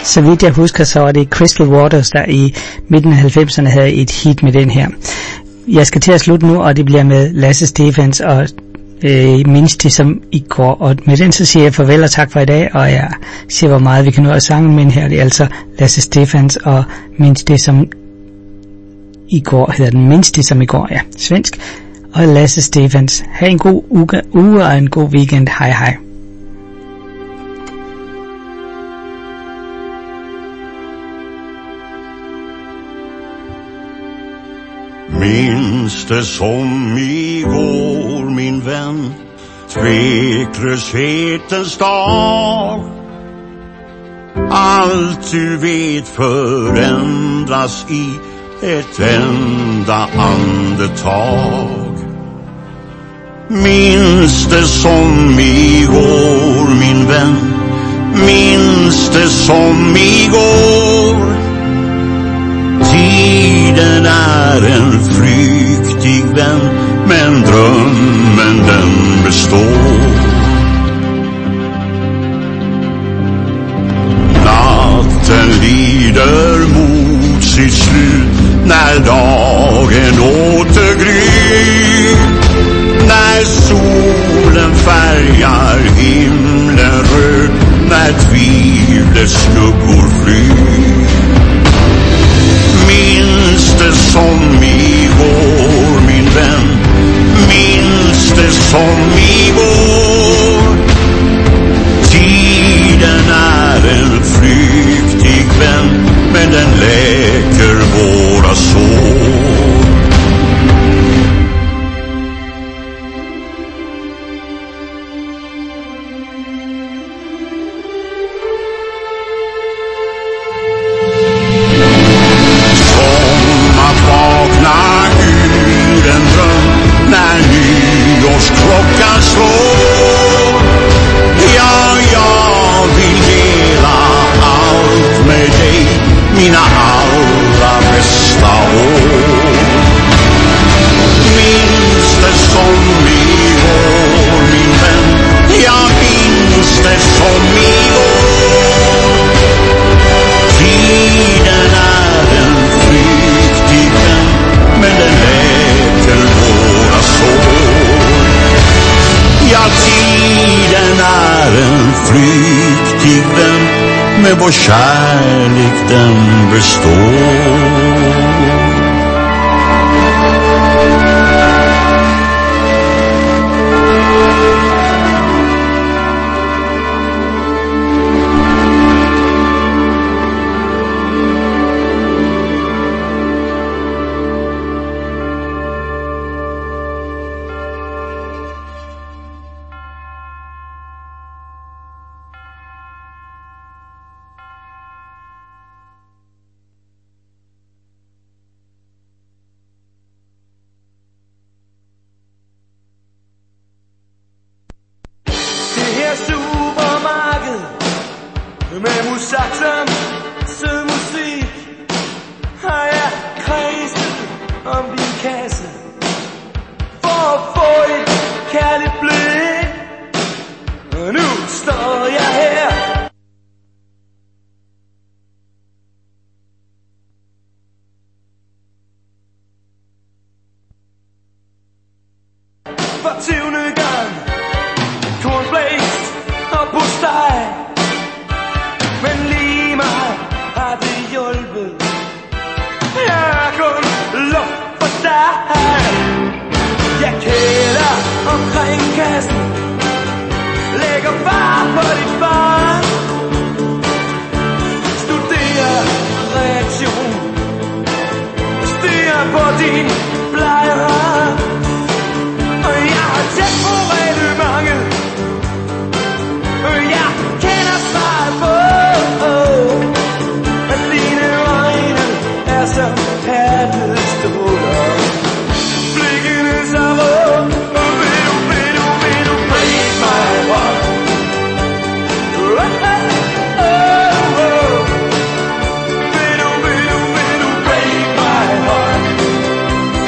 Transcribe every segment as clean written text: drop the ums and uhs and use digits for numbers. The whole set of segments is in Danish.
Så vidt jeg husker, så var det Crystal Waters, der i midten af 90'erne havde et hit med den her. Jeg skal til at slutte nu, og det bliver med Lasse Stefans og Mindes det som i går. Og med den så siger jeg farvel og tak for i dag, og jeg siger, hvor meget vi kan nå at sange, men her er det altså Lasse Stefans og Mindes det som i går, hedder den Mindes det som i går, ja, svensk. Og Lasse Stefans, ha' en god uge og en god weekend. Hej hej. Minns det som igår, min vän, tveklöshetens dag. Allt du vet förändras i ett enda andetag. Minns det som igår, min vän, minns det som igår. Tiden är en flyktig vän, men drömmen den består. Natten lider mot sitt slut när dagen återgryr. När solen färgar himlen röd, när tvivlets skuggor flyr. Minns det som igår, min vän, minns det som igår. Tiden är en flyktig vän, men den läker våra sår. Klockan slår. Ja, jag vill dela allt med dig, mina allra bästa år. Minns det som igår, min vän, jag minns det som igår. Tiden är en flyktig vän, men den läker våra sår. Ja, tiden är en flyktig vän, men vår kärlek den består. Med musaksom sødmusik har jeg kredset om din kasse for at få et kærligt blik. Og nu står jeg her. For 20. gang cornflakes og postej. Men lige meget har det hjulpet. Jeg er kun luft for dig. Jeg kæler omkring kassen, lægger far på dit barn, studerer reaktion, stiger på din blege hånd. Og jeg har tæt på reglementet, og jeg kender svaret på at dine øjne er som perlestråler. Blikkene så rød, og vil du break my heart? Vil du break my heart?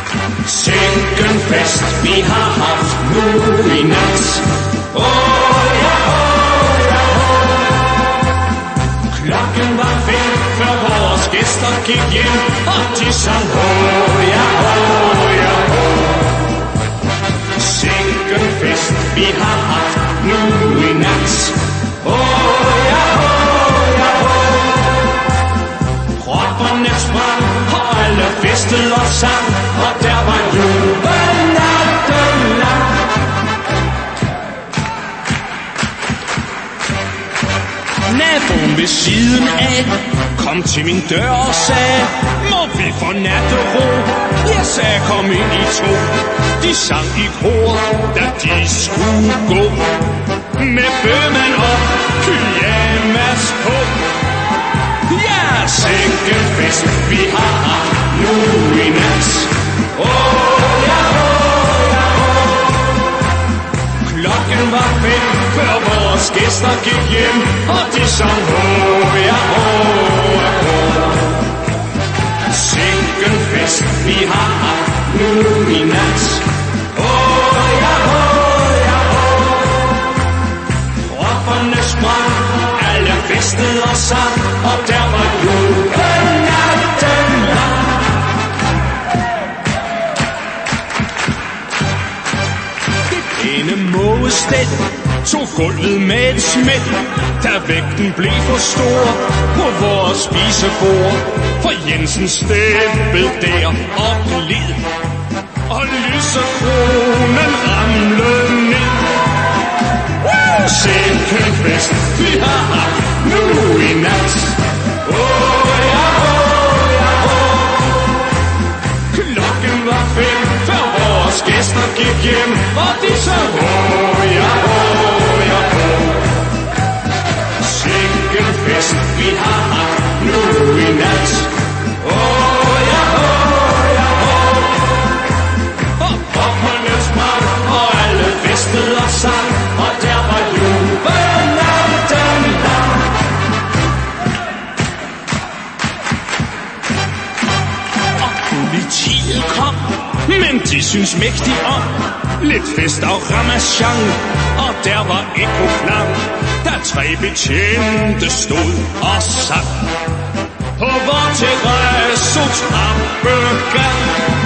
Sikken fest vi har haft nu i nat. Ja, ja, klokken var 5, før vores gæster gik hjem, og de sang ja, ja, sikken fest vi har haft nu i nat. Ja, ja, propperne sprang, og alle festede og sang, og der var jubel natten lang. Naboen ved siden af kom til min dør og sagde, må vi få nattero? Jeg sagde, kom ind i to. De sang i kor, da de skulle gå, med bømmen og pyjamas på. Ja, sikken fest vi har haft nu i nat. Ja, ja, klokken var 5, før vores gæster gik hjem, og de sang ja, sikken fest vi har haft nu i nat. Ja, ja, propperne sprang, alle festede og sang, og der var jubel natten lang. Det pæne mågestel tog gulvet med et smæk, da vægten blev for stor på vores spisebord. For Jensen steppede der og gled, og lysekronen ramlede ned. Sikken fest vi har haft nu i nat. Ja, ja, klokken var 5, før vores gæster gik hjem, og de sang ja, ja, sikken fest vi har haft nu i nat. Ja, ja, og popperne sprang, og alle festede og sang, og der var jubel natten lang. Og politiet kom, men de synes mægtigt om lidt fest og ramachan, og der var ekoklang, da 3 betjente stod og sang på vor terrasse trappegang.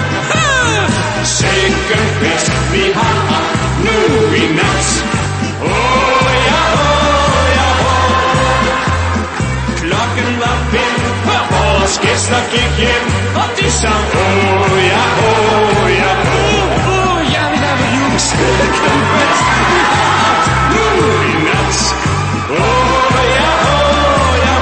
Sikken fest vi har haft nu i nat. Ja, ja, klokken var 5, før vores gæster gik hjem, og de sang ja, ja, ja, vi laver jo sikken fest vi har haft nu i nat. Ja, ja,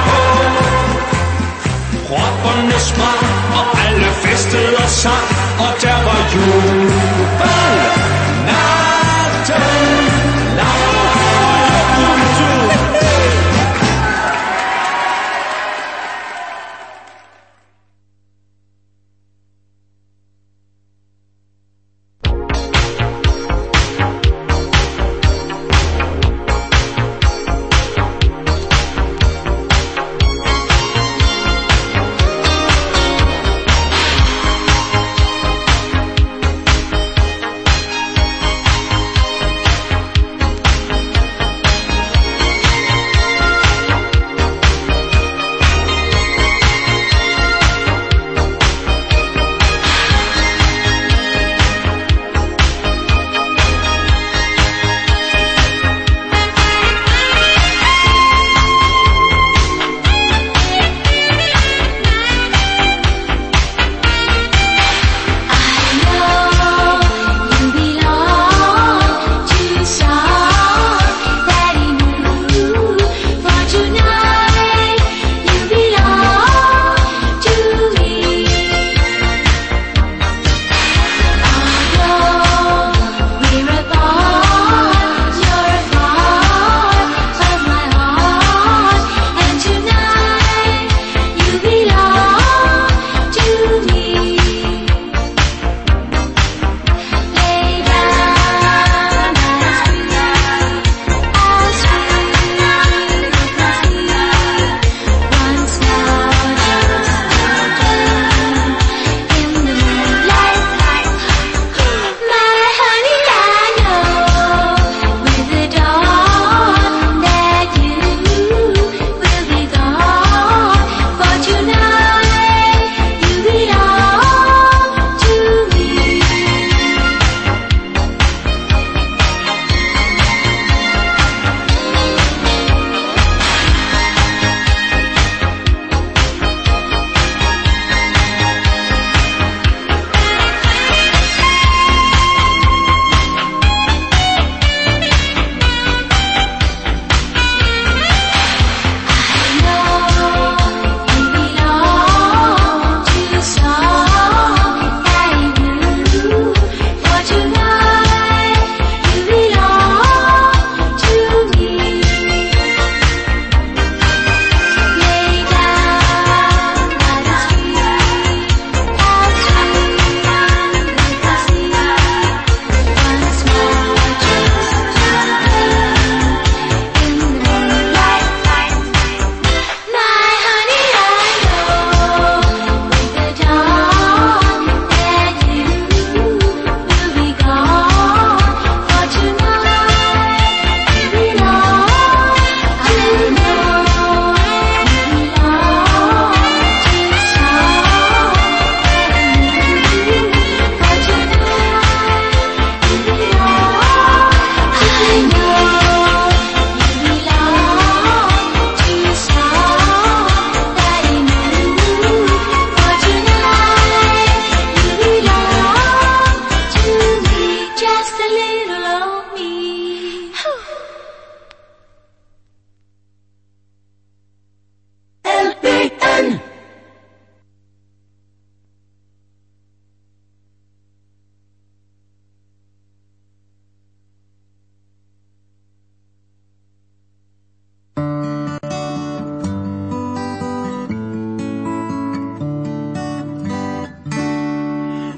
propperne sprang, og alle festede og sang, og der var jubel natten lang.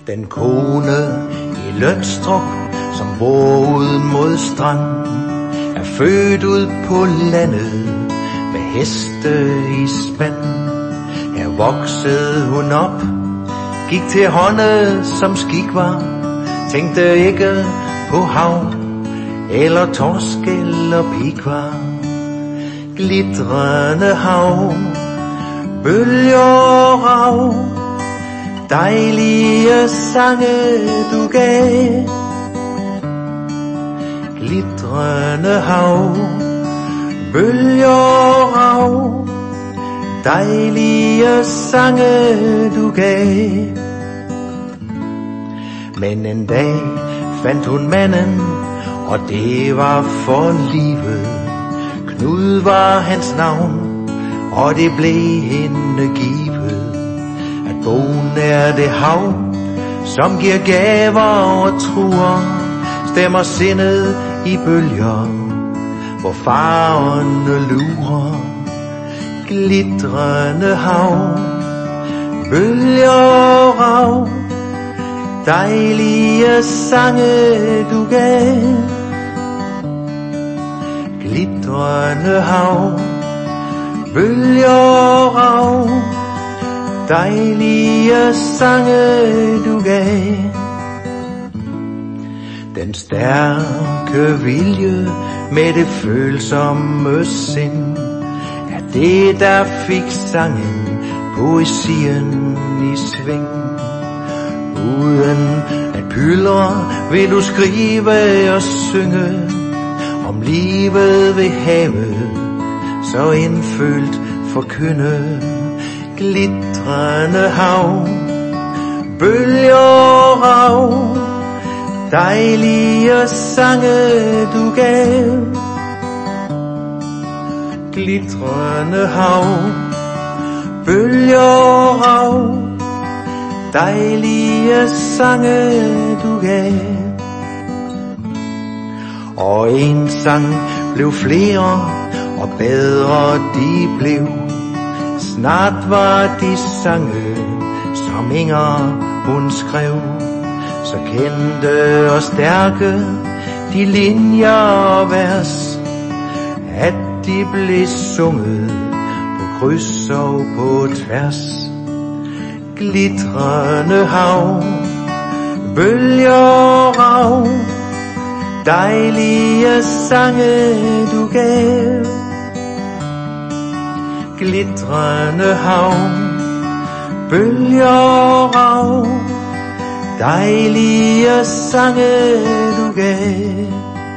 Den kone i Lønstrup, som bor ud mod strand, er født ud på landet med heste i spand. Her voksede hun op, gik til hånde som skik var, tænkte ikke på hav eller torsk eller pikvar. Glitrende hav, bølger og rav, dejlige sange du gav. Glitrende hav, bølger og rav, dejlige sange du gav. Men en dag fandt hun manden, og det var for livet. Knud var hans navn, og det blev hende givet. At bo nær det hav, som giver gaver og truer, stemmer sindet i bølger, hvor farverne lurer. Glitrende hav, bølger og rav, dejlige sange du gav. Glitrende hav, bølger og rav, dejlige sange du gav. Den stærke vilje med det følsomme sind er det, der fik sangen, poesien i sving. Uden at pyldre vil du skrive og synge om livet ved havet, så indfølt forkynde. Glitrende hav, bølger og rav, dejlige sange du gav. Glitrende hav, bølger og rav, dejlige sange du gav. Og en sang blev flere, og bedre de blev. Snart var de sange, som Inger hun skrev. Så kendte og stærke de linjer og vers, at de blev sunget på kryds og på tværs. Glitrende hav, bølger og rav, dejlige sange du gav. Glitrende hav, bølger og rav, dejlige sange du gav.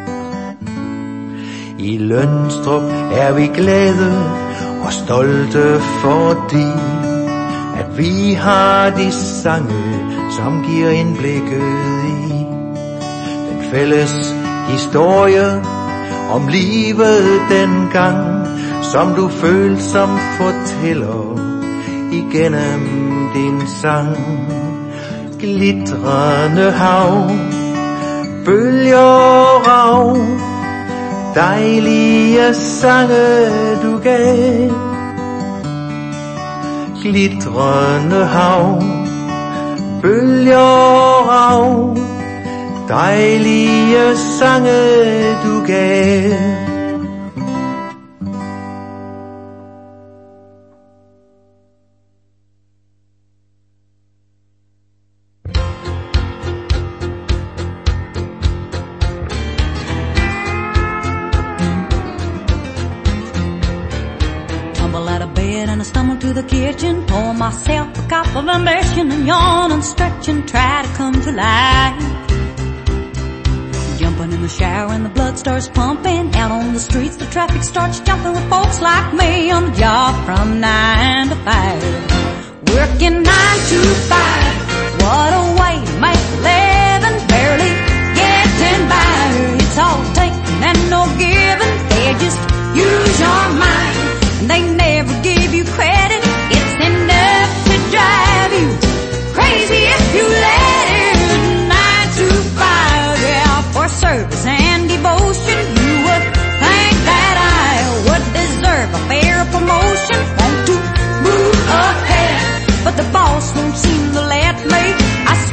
I Lønstrup er vi glade og stolte, fordi at vi har de sange, som giver indblikket i den fælles historie om livet dengang, som du følsomt fortæller igennem din sang. Glitrende hav, bølger og rav, dejlige sange du gav. Glitrende hav, bølger og rav, dejlige sange du gav. Pour myself a cup of ambition and yawn and stretch and try to come to life. Jumping in the shower and the blood starts pumping. Out on the streets the traffic starts jumping with folks like me on the job from 9 to 5. Working 9 to 5. What a way to make a living. Barely getting by. It's all taking and no giving. They just use your mind and they never give you credit. Enough to drive you crazy if you let it. 9 to 5, yeah, for service and devotion. You would think that I would deserve a fair promotion. Want to move ahead, but the boss won't seem to let me. I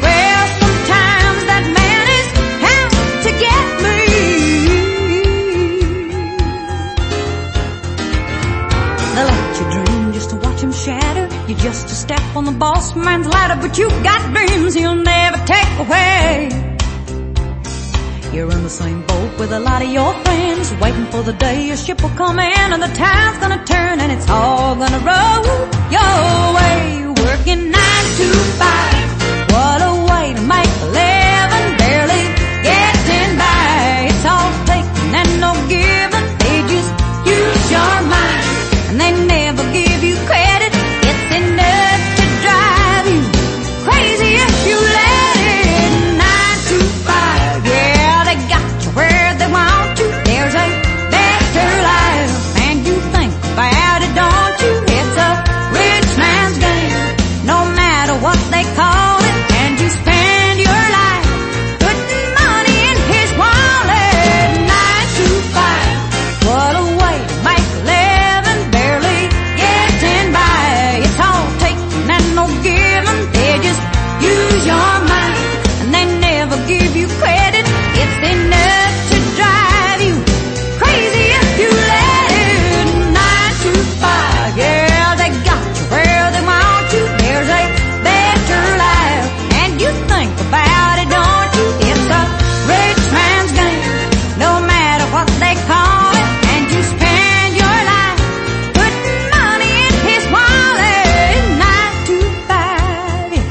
postman's ladder, but you've got dreams he'll never take away. You're in the same boat with a lot of your friends, waiting for the day your ship will come in and the tide's gonna turn and it's all gonna roll your way. Working 9 to 5, what a way to make a living, barely getting by. It's all taking and no giving, they just use your mind and they never give you credit. It's enough to drive you crazy if you let it. 9 to 5, yeah, they got you where they want you. There's a better life and you think about it, don't you? It's a rich man's game, no matter what they call it, and you spend your life putting money in his wallet. 9 to 5, what a way to make a living, barely getting by. It's all taking and no giving, they just use your mind and they never give you credit. It's enough to drive you crazy if you let it. 9 to 5, yeah, they got you where they want you. There's a better life and you think about it, don't you? It's a rich man's game, no matter what they call it, and you spend your life putting money in his wallet. 9 to 5, yeah.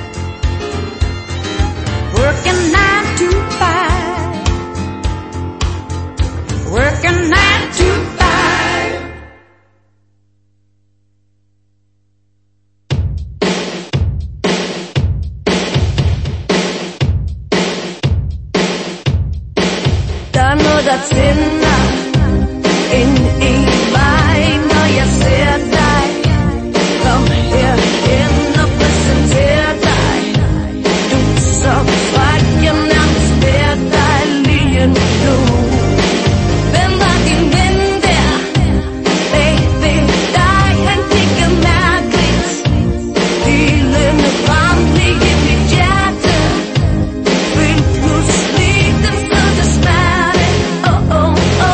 Working 9 to 5, working 9 to 5. Der er noget, der tænder ind i mig, når jeg ser dig. Kom herhen og præsenter dig. Du er så fræk, jeg nærmest bærer dig lige nu. Hvem var din ven der? Baby, dig, han kiggede mærkeligt. Ilende brand lige i mit hjerte. Følte pludselig den fede smerte. Oh, oh, oh.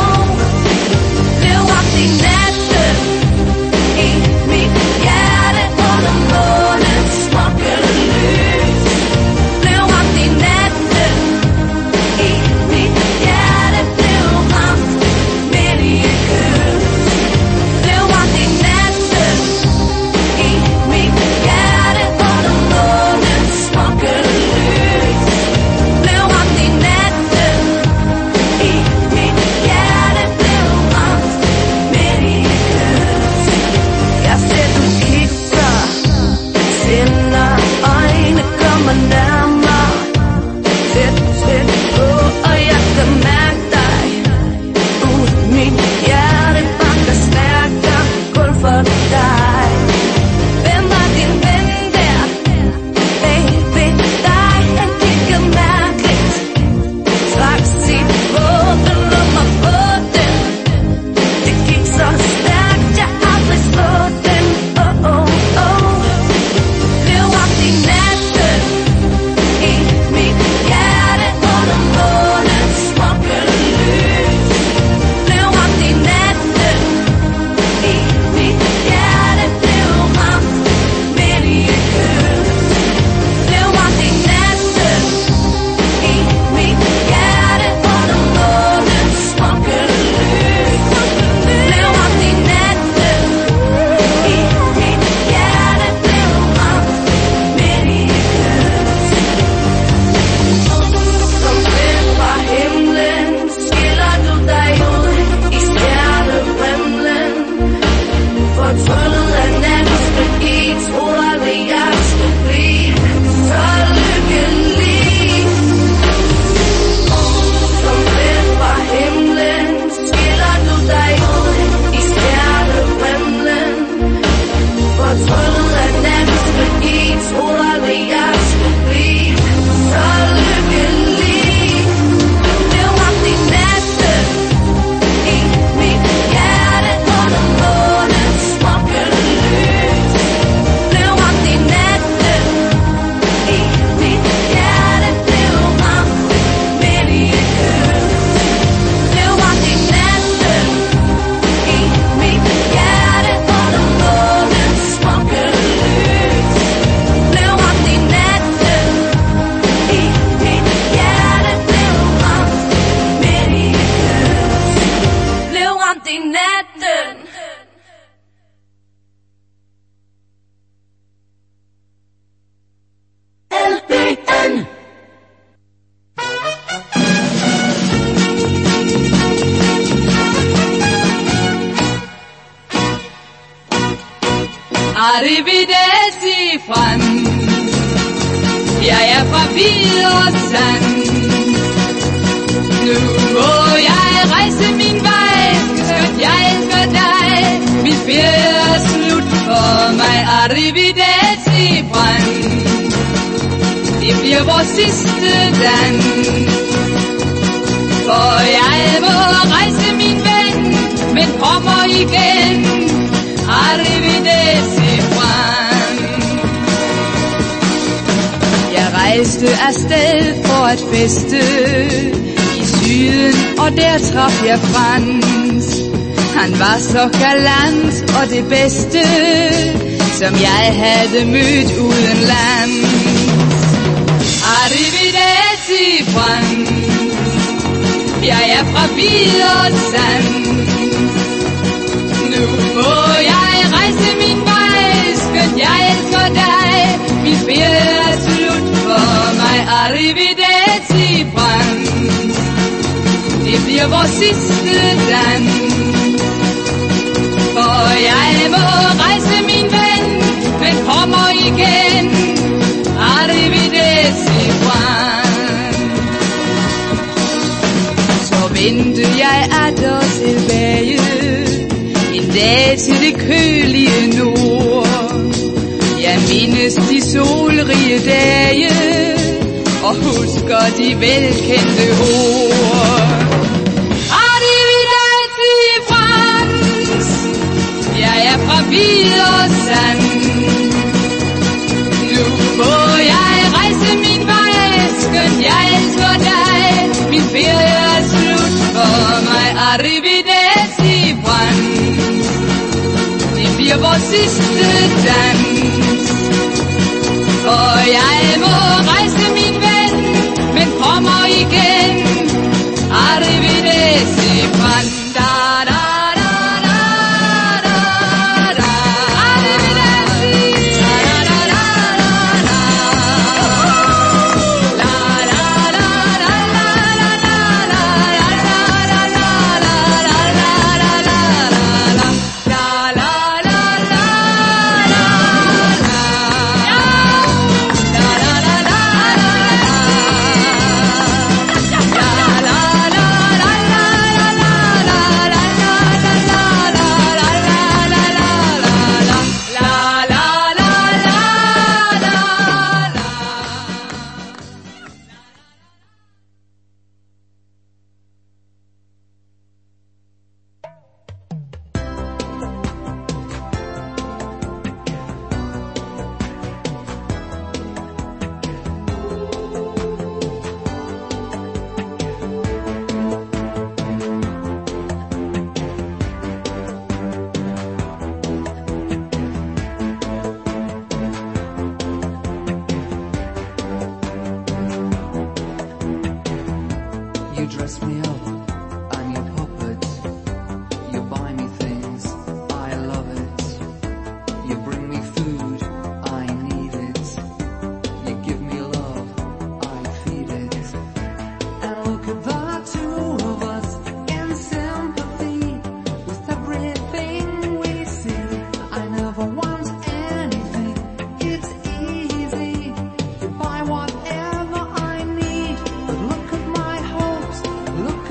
Arrivederci, Franz. Jeg er fra Hvidersand. Nu må jeg rejse min vej, skønt jeg elsker dig. Min ferie er slut for mig. Arrivederci, Franz. Det bliver vores sidste dans. For jeg må rejse min ven, men kommer igen. Arrivederci, Franz. Jeg rejste afsted for at feste i syden, og der traf jeg Franz. Han var så galant og det bedste, som jeg havde mødt uden land. Arrivederci, Franz. Jeg er fra Hvidersand. Nu må jeg rejse min vej, skønt jeg elsker dig. Min ferie er slut for mig. Arrivederci, Franz. Det bliver vores sidste dans. For jeg må rejse min ven, men kommer igen. Arrivederci, Franz. Så vendte jeg atter tilbage en dag til det kølige nord. Jeg mindes de solrige dage og husker de velkendte ord. Arrivederci, Franz. Jeg er fra Hvidersand. Nu må jeg rejse min vej, skønt jeg elsker dig. Min ferie er slut for mig. Arrivederci, Franz. Det bliver vores sidste dans. For jeg må rejse min ven, men kommer igen. Arrivederci, Franz. Da, da, da, da, da, da. Arrivederci. Da, da, da, da, da. La, la, la, la, la, la, la, la, la, la, la, Look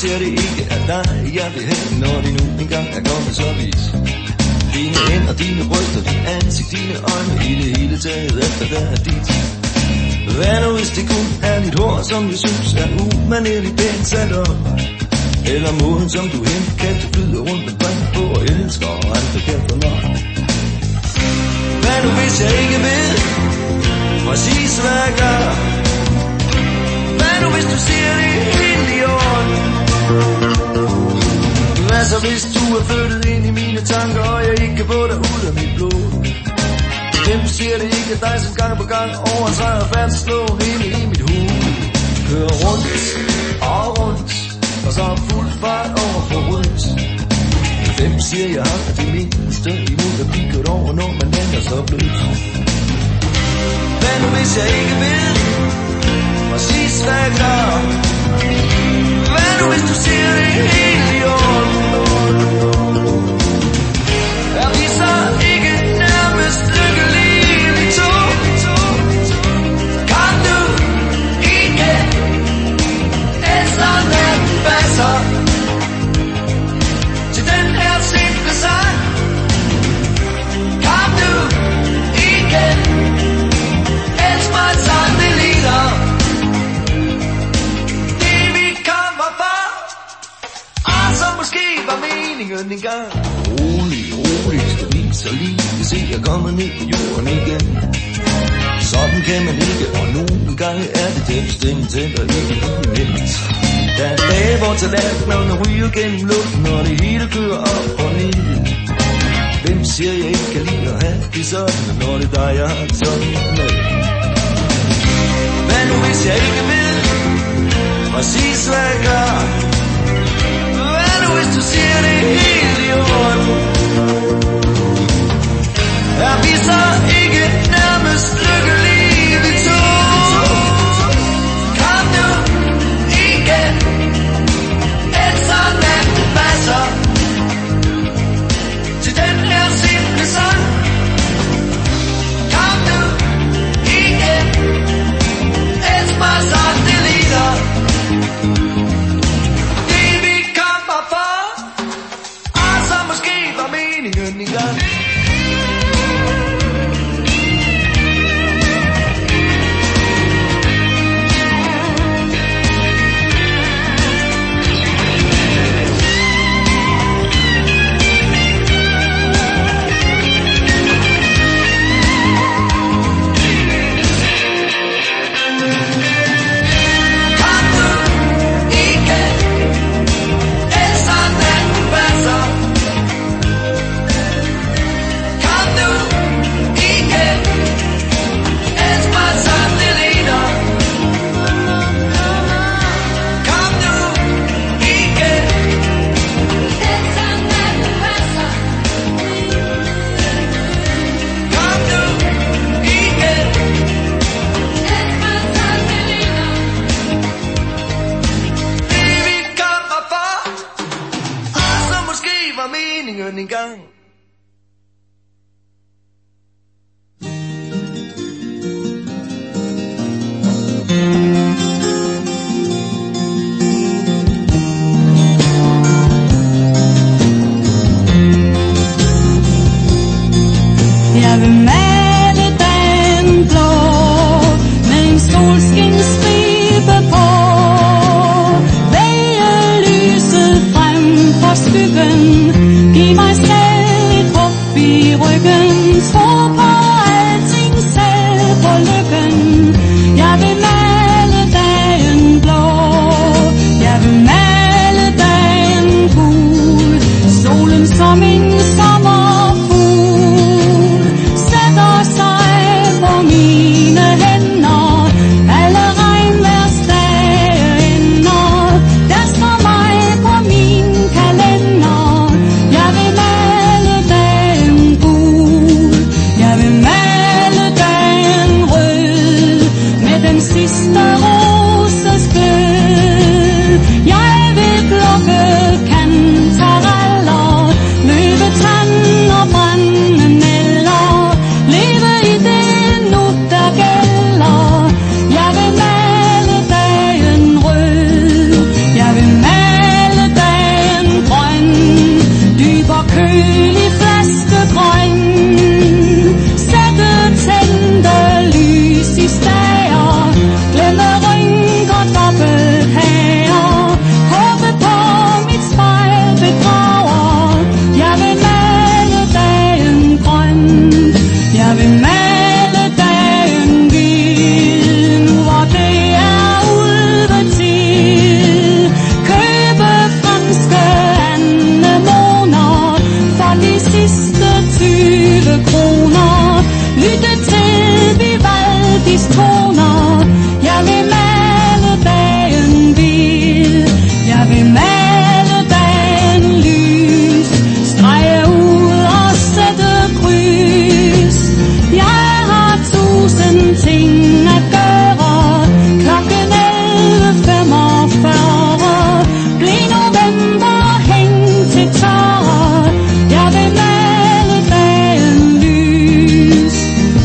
ser det ikke af dig, jeg vil have, når det nu engang er kommet så vidt. Dine hænder, dine bryster, dit ansigt, dine øjne, i det hele taget efter der er dit. Hvad nu hvis det kun er dit hår, som jeg synes er umanerligt pænt sat op? Eller måden som du henkaster flyder rundt omkring på og elsker og aldrig kan få nok? Hvad nu hvis jeg ikke ved præcis hvad jeg gør? Hvad nu hvis du siger det helt i orden? Hvad så hvis du er flyttet ind i mine tanker, og jeg ikke kan få dig ud af mit blod? Hvem siger det ikke dig, som gang på gang over sig og fastslå hele i mit hoved? Kører rundt og rundt, og så fuld fart over for rødt. Hvem siger jeg har det mindste imod at blive kørt over, når man ender så blødt? Hvad nu hvis jeg ikke ved præcis hvad jeg gør? Hvad nu hvis du siger det helt i orden? Er vi så ikke nærmest lykkelige vi to? Kan du ikke efter natten passer til den her simple sang? Kan du ikke elske mig sådan det ligner? Det vi kommer for, og så måske var meningen engang. Rolig, skal vi så lige se jeg kommer ned på jorden igen. Sådan kan man ikke, og nogle gange er det dem stemmen tænder ikke nemt. Der er dage, hvor tallerkenerne ryger gennem luften, og det hele kører op og ned. Hvem siger jeg ikke kan lide at have det sådan, når det er dig, jeg har det sådan med? Hvad nu hvis jeg ikke ved præcis hvad jeg gør? Hvad nu hvis du siger det helt i orden? Er vi så ikke nærmest lykkelige vi to? Kom nu igen, efter natten passer til den her simple sang. Kom nu igen, elsk mig sådan det ligner. Det vi kommer for, og så måske var meningen engang. lys toner. Jeg vil male dagen hvid. Jeg vil male dagen lys. Strege ud og sætte kryds. Jeg har 1000 ting at gøre. Klokken 11:45. Bliv november, hæng til tørre. Jeg vil male dagen lys.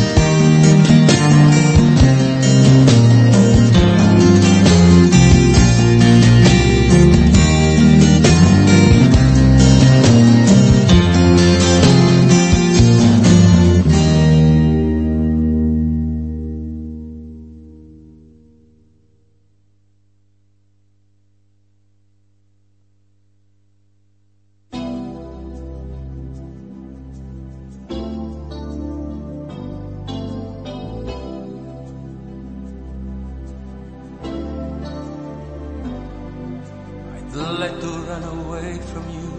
I'd like to run away from you,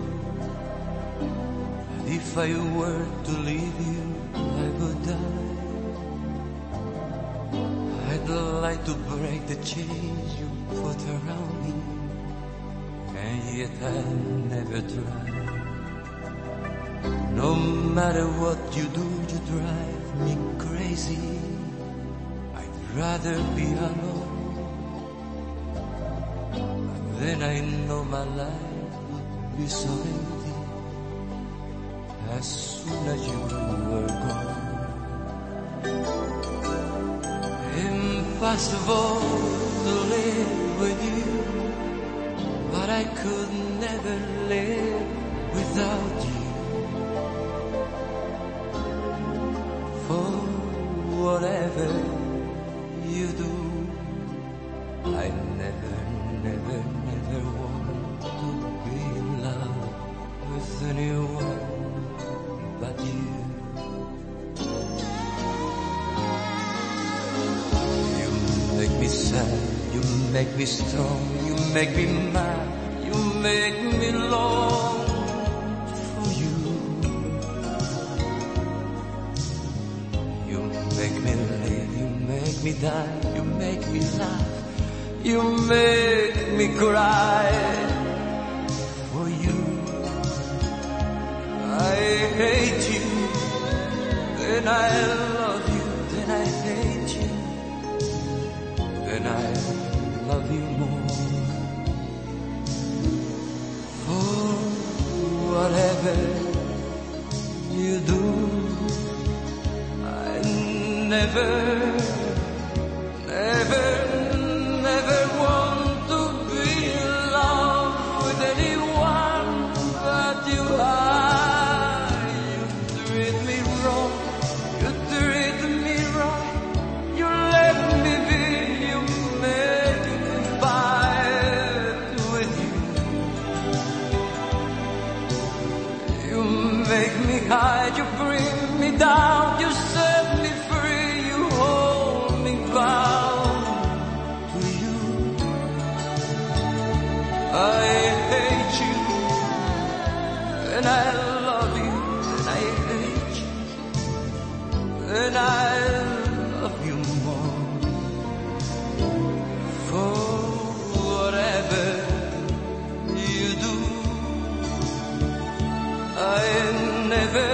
and if I were to leave you, I would die. I'd like to break the chains you put around me, and yet I never tried. No matter what you do, you drive me crazy. I'd rather be alone. Then I know my life would be so empty as soon as you were gone. Impossible to live with you, but I could never live without you. For whatever you do, I never want to be in love with anyone but you. You make me sad, you make me strong, you make me mad, you make me long for you. You make me live, you make me die, you make me laugh, you make me cry for you. I hate you, then I love you, then I hate you, then I love you more. For whatever you do, I never want to be in love with anyone but you. You treat me wrong, you treat me right, you let me be, you make me fight with you. You make me hide, you bring me down, you set me free, you hold me bound. I hate you, and I love you, and I hate you, and I love you more. For whatever you do, I never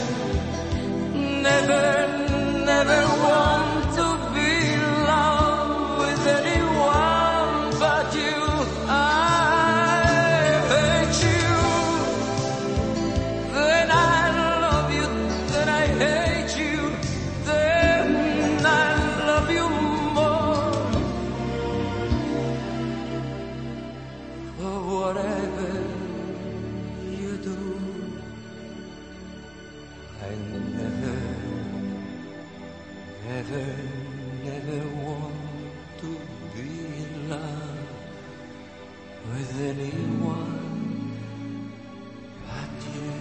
want to be in love with anyone but you. Never want to be in love with anyone but you.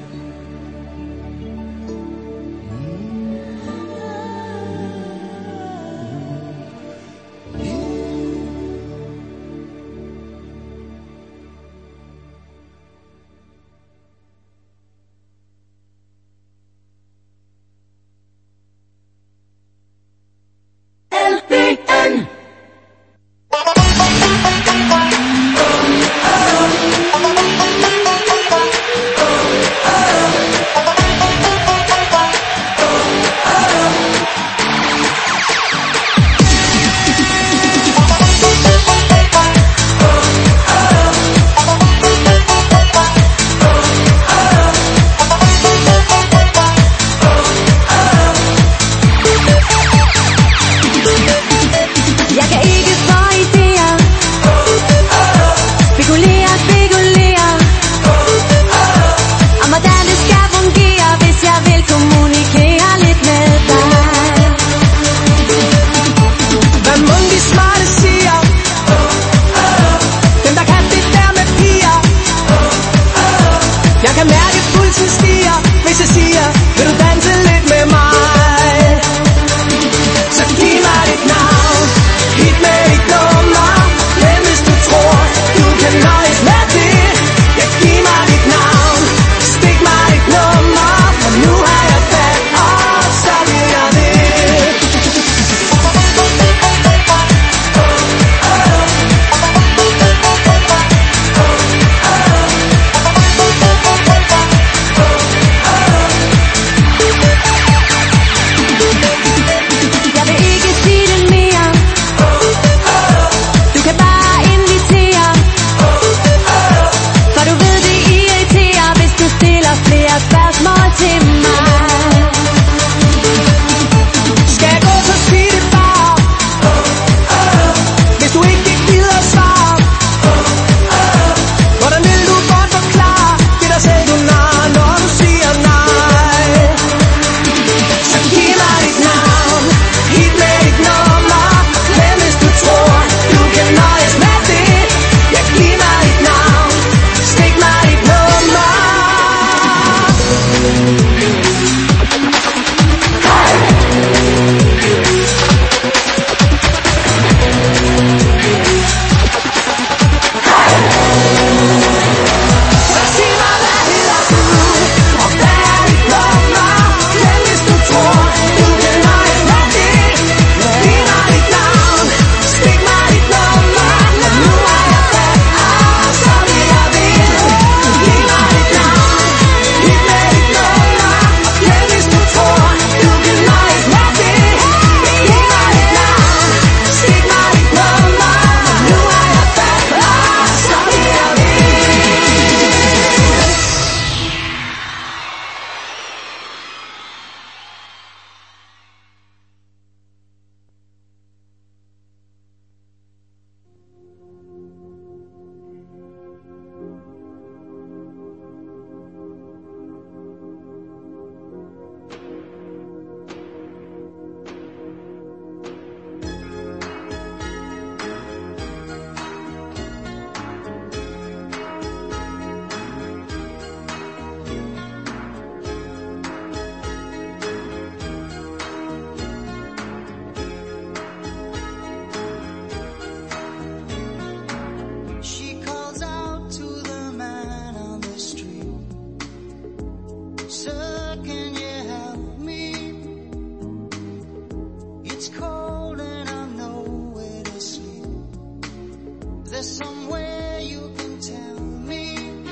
there's somewhere you can tell me.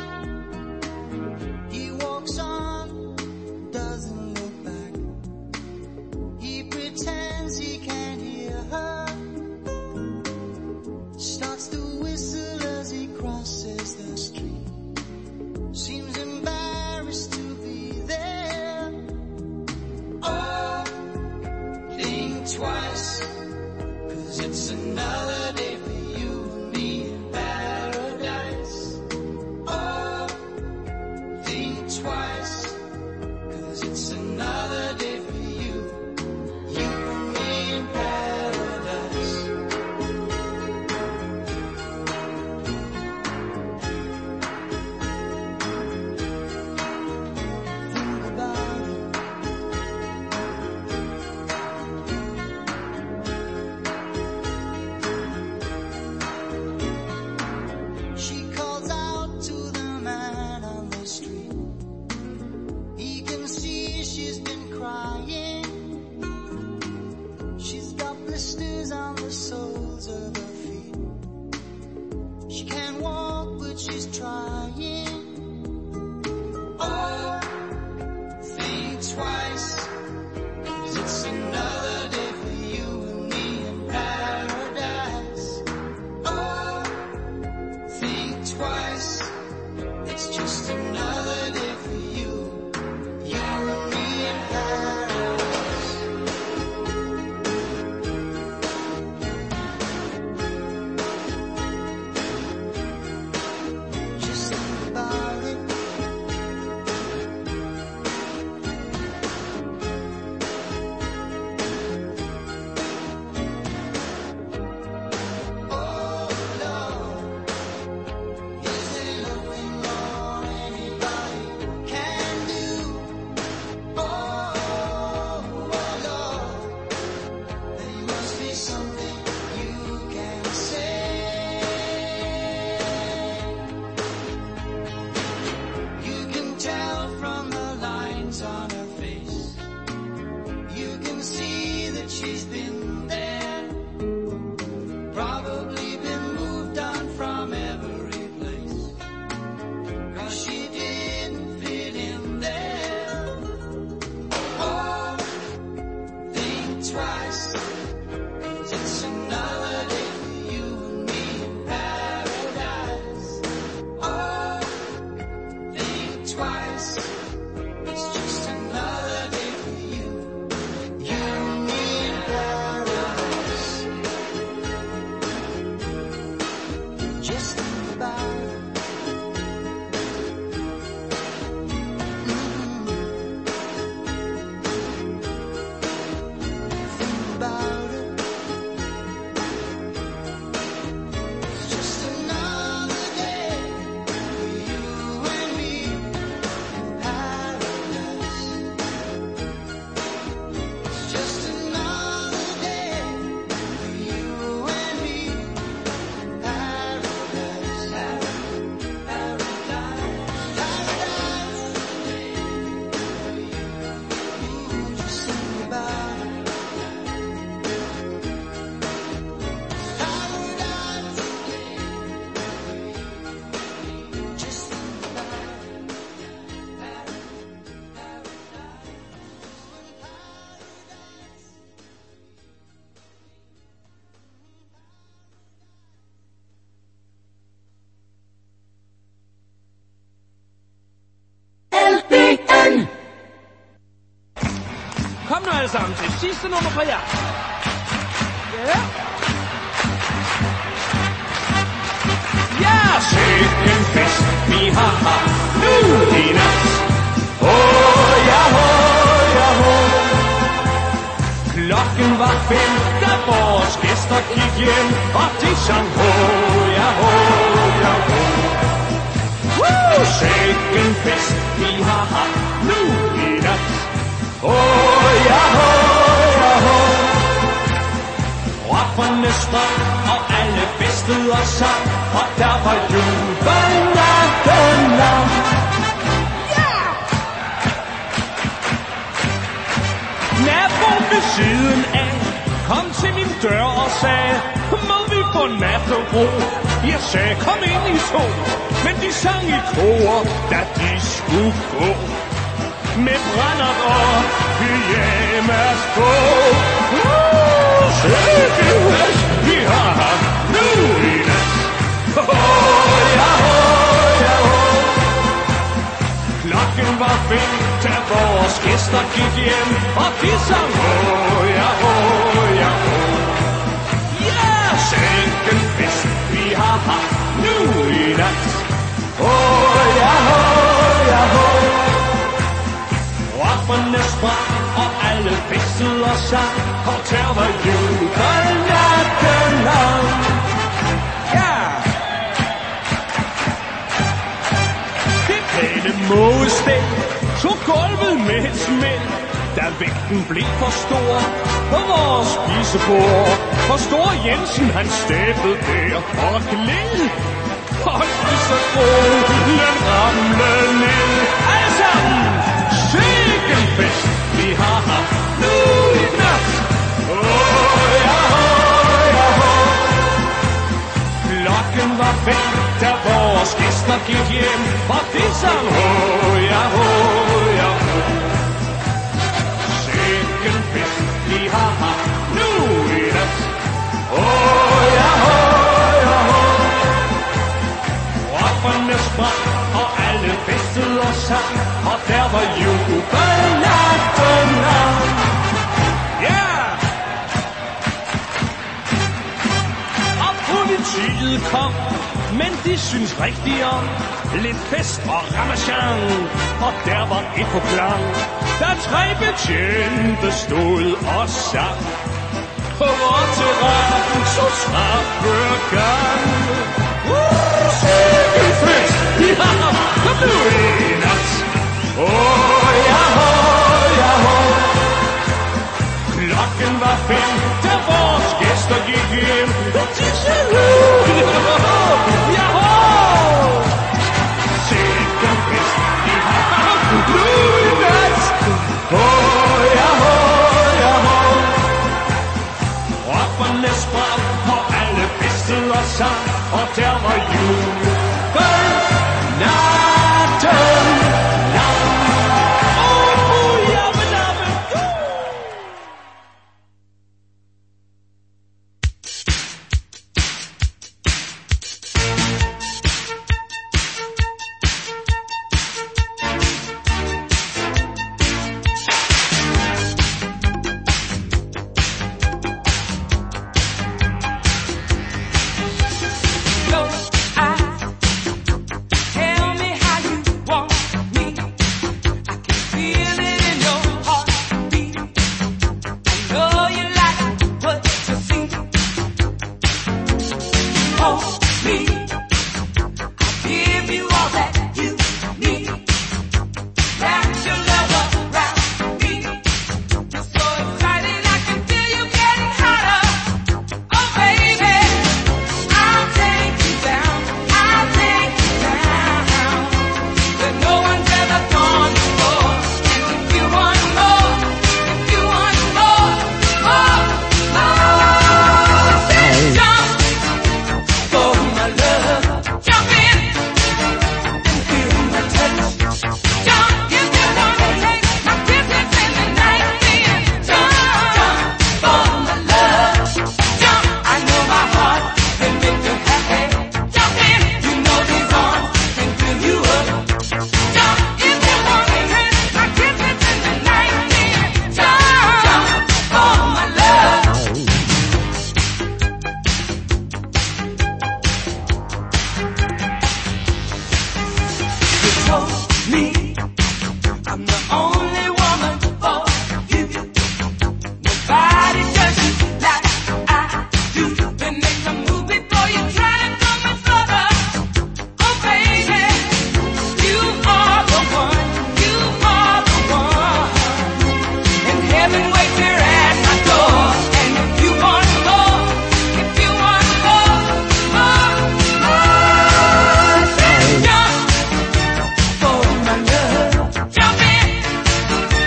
He walks on, doesn't look back. He pretends he can't hear her. Starts to whistle as he crosses the street. Seems embarrassed to be there. Oh, think twice, 'cause it's another day for you and me in paradise. Oh, think twice, 'cause it's another day for you and me in paradise. Think about it. She calls out to the man on the street. He can see she's been crying. She's got blisters on the soles of her feet. She can't walk, but she's trying. Oh, think twice, 'cause it's another day for you and me in paradise. Oh, think twice, it's just another day for you and me in paradise. Just think about it. Oh Lord, is there nothing more anybody can do? Oh Lord, there must be something you can say. You can tell from the lines on her face. You can see that she's been there. Probably been moved on from every place. 'Cause she didn't fit in there. Oh, think twice, 'cause it's another day for you and me in paradise. Oh, think twice, it's just another day for you and me in paradise. Just think about it. Think about it. It's just another day for you and me in paradise. It's just another day for you and me in paradise. Paradise. Just think about it. Paradise. Just think about it. Kom nu alle sammen til sidste nummer for jer. Ja. Ja, sikken fest vi har haft nu i nat. Ja, klokken var 5, da vores gæster gik hjem, og de sang ja, sikken fest vi har haft nu i nat. Rockerne strøm, og alle festede og sang, og der var jubel natten lang. Naboen ved siden af kom til min dør og sagde, må vi få natro? Jeg sagde, kom ind i to, men de sang i kor, da de skulle gå. Med brændert og pyjamas på. Sikke fest, vi har haft nu i nat. Klokken var 5, da vores gæster gik hjem, og de sang ja, ja, ja, sikke fest, vi har haft nu i nat. Ja, ja, Rockerne sprang, og alle festede og sang, og der var jubel natten lang. Ja! Det pæne mågestel tog gulvet med et smæld, da vægten blev for stor på vores spisebord. For Store Jensen, han stæppede der og gled, og lige så rolen ramlede ned. Alle sammen! Sikke fest, vi har haft nu i nat. Ja, ja, klokken var 5, da vores gæster gik hjem, og de sang ja, ja, sikke fest, vi har haft nu i nat. Ja, ja, rockerne sprang, og alle festede og sang, og der var jubel natten lang. Ja! Og politiet kom, men de synes rigtig om lidt fest og ramachan, og der var et på klang, da 3 betjente stod og sang. På vor terræn, så trappegang. Sikke fest, vi har haft nu i nat. Ja, ja, klokken var 5, da vores gæster gik hjem, og de sang ja, sikke fest, vi har haft nu i nat. Ja, ja, rockerne sprang, og alle festede og sang, og der var jul.